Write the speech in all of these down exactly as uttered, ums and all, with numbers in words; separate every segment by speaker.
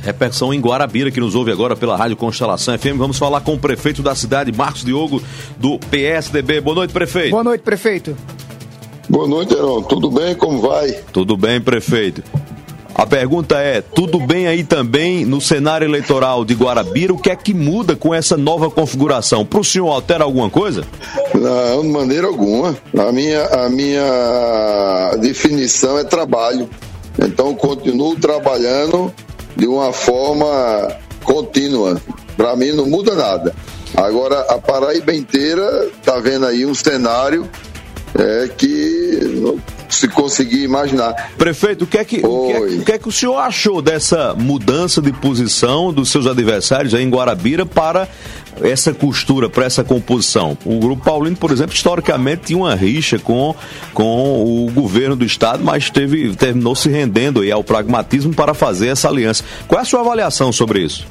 Speaker 1: Repercussão em Guarabira, que nos ouve agora pela Rádio Constelação F M. Vamos falar com o prefeito da cidade, Marcos Diogo, do P S D B. Boa noite, prefeito.
Speaker 2: Boa noite, prefeito.
Speaker 3: Boa noite, Heron. Tudo bem? Como vai?
Speaker 1: Tudo bem, prefeito. A pergunta é, tudo bem aí também no cenário eleitoral de Guarabira? O que é que muda com essa nova configuração? Para o senhor altera alguma coisa?
Speaker 3: Não, de maneira alguma. A minha, a minha definição é trabalho. Então, continuo trabalhando de uma forma contínua. Para mim não muda nada. Agora, a Paraíba inteira está vendo aí um cenário é, que não se conseguir imaginar.
Speaker 1: Prefeito, o que, é que, o, que é, o que é que o senhor achou dessa mudança de posição dos seus adversários aí em Guarabira para essa costura, para essa composição? O Grupo Paulino, por exemplo, historicamente tinha uma rixa com, com o governo do estado, mas teve, terminou se rendendo aí ao pragmatismo para fazer essa aliança. Qual é a sua avaliação sobre isso?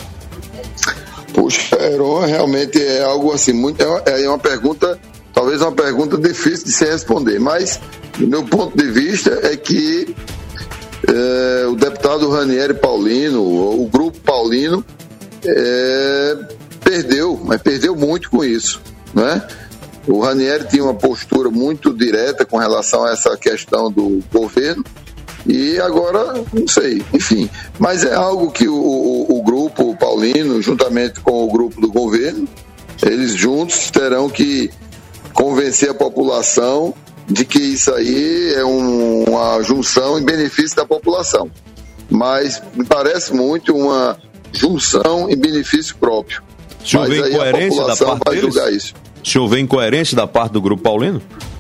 Speaker 3: Puxa, Heron, realmente é algo assim, muito, é uma pergunta, talvez uma pergunta difícil de se responder, mas do meu ponto de vista é que é, o deputado Ranieri Paulino, o Grupo Paulino, é, perdeu, mas perdeu muito com isso, né? O Ranieri tinha uma postura muito direta com relação a essa questão do governo e agora, não sei, enfim, mas é algo que o, o, o Grupo Paulino, juntamente com o grupo do governo, eles juntos terão que convencer a população de que isso aí é um, uma junção em benefício da população. Mas me parece muito uma junção em benefício próprio.
Speaker 1: O senhor vê incoerência da parte
Speaker 3: vai
Speaker 1: deles?
Speaker 3: julgar isso.
Speaker 1: O senhor vê incoerência da parte do Grupo Paulino?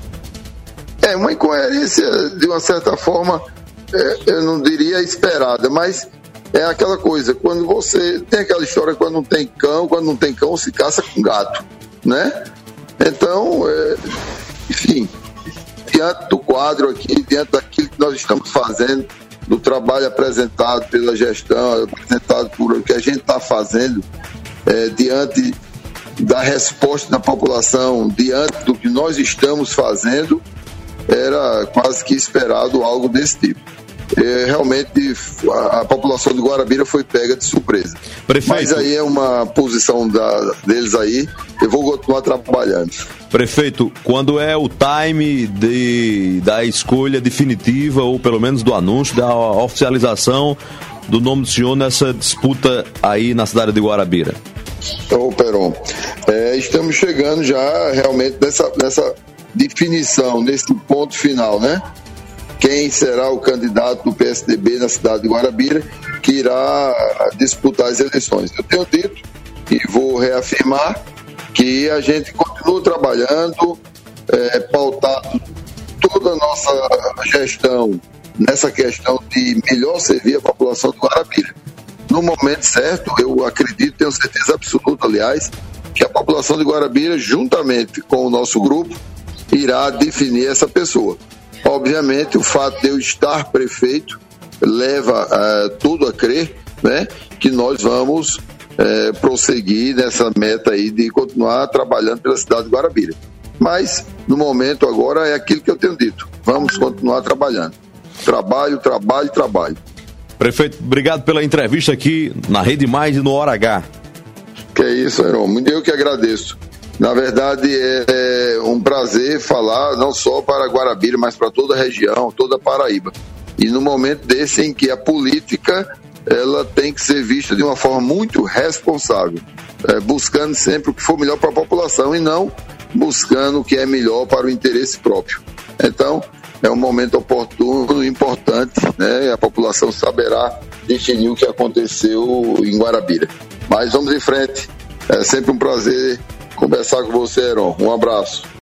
Speaker 3: É uma incoerência, de uma certa forma, é, eu não diria esperada, mas é aquela coisa, quando você tem aquela história, quando não tem cão, quando não tem cão se caça com gato, né? Então, é, enfim, diante do quadro aqui, diante daquilo que nós estamos fazendo, do trabalho apresentado pela gestão, apresentado por o que a gente está fazendo, é, diante da resposta da população, diante do que nós estamos fazendo, era quase que esperado algo desse tipo. É, realmente a, a população de Guarabira foi pega de surpresa. Prefeito, mas aí é uma posição da, deles aí, eu vou continuar trabalhando.
Speaker 1: Prefeito, quando é o time de, da escolha definitiva, ou pelo menos do anúncio, da oficialização do nome do senhor nessa disputa aí na cidade de Guarabira?
Speaker 3: Ô Peron, é, estamos chegando já realmente nessa, nessa definição, nesse ponto final, né? Quem será o candidato do P S D B na cidade de Guarabira que irá disputar as eleições. Eu tenho dito e vou reafirmar que a gente continua trabalhando, é, pautado toda a nossa gestão nessa questão de melhor servir a população de Guarabira. No momento certo, eu acredito, tenho certeza absoluta, aliás, que a população de Guarabira, juntamente com o nosso grupo, irá definir essa pessoa. Obviamente, o fato de eu estar prefeito leva uh, tudo a crer, né, que nós vamos uh, prosseguir nessa meta aí de continuar trabalhando pela cidade de Guarabira. Mas, no momento agora, é aquilo que eu tenho dito. Vamos continuar trabalhando. Trabalho, trabalho, trabalho.
Speaker 1: Prefeito, obrigado pela entrevista aqui na Rede Mais e no Hora H.
Speaker 3: Que é isso, Heron. Eu que agradeço. Na verdade, é um prazer falar não só para Guarabira, mas para toda a região, toda a Paraíba. E no momento desse em que a política ela tem que ser vista de uma forma muito responsável, é, buscando sempre o que for melhor para a população e não buscando o que é melhor para o interesse próprio. Então, é um momento oportuno e importante, né? A população saberá definir o que aconteceu em Guarabira. Mas vamos em frente. É sempre um prazer conversar com você, Heron. Um abraço.